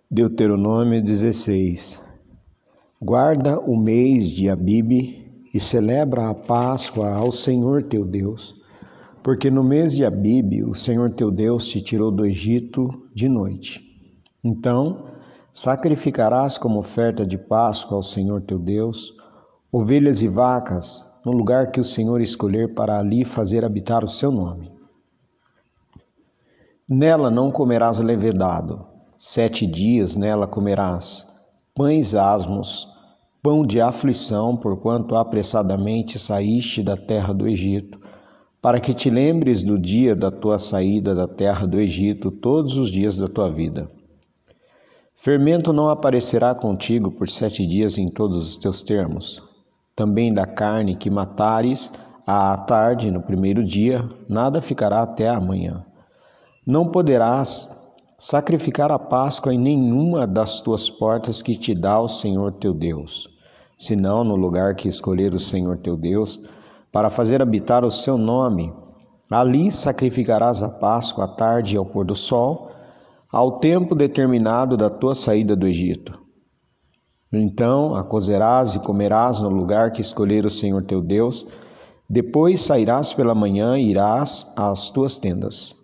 Deuteronômio 16. Guarda o mês de Abibe e celebra a Páscoa ao Senhor teu Deus, porque no mês de Abibe o Senhor teu Deus te tirou do Egito de noite. Então sacrificarás como oferta de Páscoa ao Senhor teu Deus ovelhas e vacas no lugar que o Senhor escolher para ali fazer habitar o seu nome. Nela não comerás levedado. 7 dias nela comerás pães asmos, pão de aflição, porquanto apressadamente saíste da terra do Egito, para que te lembres do dia da tua saída da terra do Egito todos os dias da tua vida. Fermento não aparecerá contigo por 7 dias em todos os teus termos. Também da carne que matares à tarde no primeiro dia, nada ficará até amanhã. Não poderás sacrificar a Páscoa em nenhuma das tuas portas que te dá o Senhor teu Deus, senão no lugar que escolher o Senhor teu Deus, para fazer habitar o seu nome. Ali sacrificarás a Páscoa à tarde e ao pôr do sol, ao tempo determinado da tua saída do Egito. Então a cozerás e comerás no lugar que escolher o Senhor teu Deus, depois sairás pela manhã e irás às tuas tendas.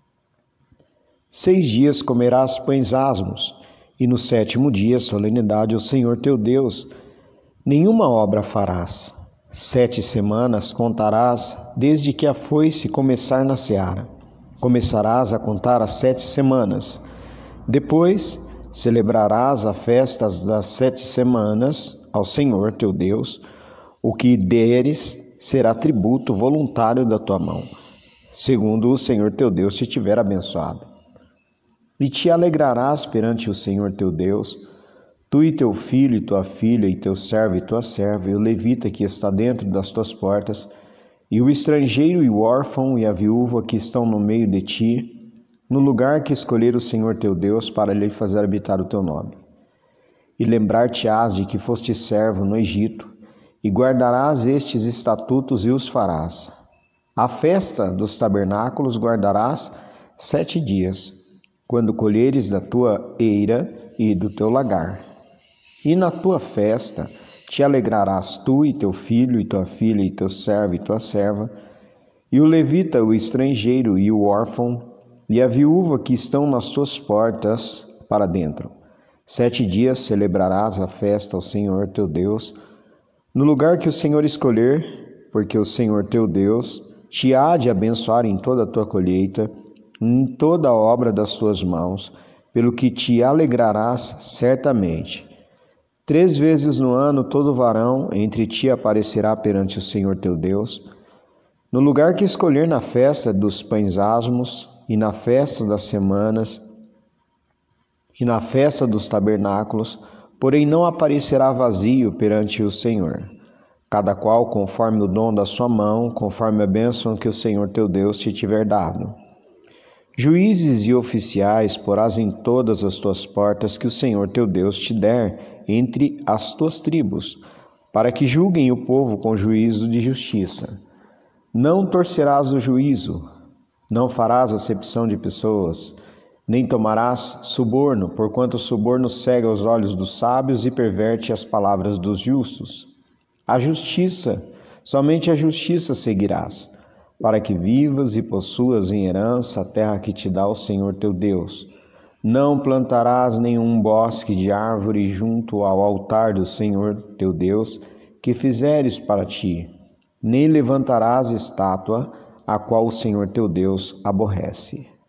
6 dias comerás pães asmos, e no 7º dia solenidade ao Senhor teu Deus. Nenhuma obra farás. 7 semanas contarás desde que a foice começar na seara. Começarás a contar as 7 semanas. Depois celebrarás a festa das 7 semanas ao Senhor teu Deus. O que deres será tributo voluntário da tua mão, segundo o Senhor teu Deus te tiver abençoado. E te alegrarás perante o Senhor teu Deus, tu e teu filho e tua filha, e teu servo e tua serva, e o levita que está dentro das tuas portas, e o estrangeiro e o órfão e a viúva que estão no meio de ti, no lugar que escolher o Senhor teu Deus para lhe fazer habitar o teu nome. E lembrar-te-ás de que foste servo no Egito, e guardarás estes estatutos e os farás. A festa dos tabernáculos guardarás 7 dias, quando colheres da tua eira e do teu lagar. E na tua festa te alegrarás tu e teu filho e tua filha e teu servo e tua serva, e o levita, o estrangeiro e o órfão, e a viúva que estão nas tuas portas para dentro. 7 dias celebrarás a festa ao Senhor teu Deus, no lugar que o Senhor escolher, porque o Senhor teu Deus te há de abençoar em toda a tua colheita, em toda a obra das tuas mãos, pelo que te alegrarás certamente. 3 vezes no ano todo varão entre ti aparecerá perante o Senhor teu Deus, no lugar que escolher na festa dos pães asmos, e na festa das semanas, e na festa dos tabernáculos, porém não aparecerá vazio perante o Senhor, cada qual conforme o dom da sua mão, conforme a bênção que o Senhor teu Deus te tiver dado. Juízes e oficiais porás em todas as tuas portas que o Senhor teu Deus te der entre as tuas tribos, para que julguem o povo com juízo de justiça. Não torcerás o juízo, não farás acepção de pessoas, nem tomarás suborno, porquanto o suborno cega os olhos dos sábios e perverte as palavras dos justos. A justiça, somente a justiça seguirás, para que vivas e possuas em herança a terra que te dá o Senhor teu Deus. Não plantarás nenhum bosque de árvore junto ao altar do Senhor teu Deus que fizeres para ti, nem levantarás estátua a qual o Senhor teu Deus aborrece.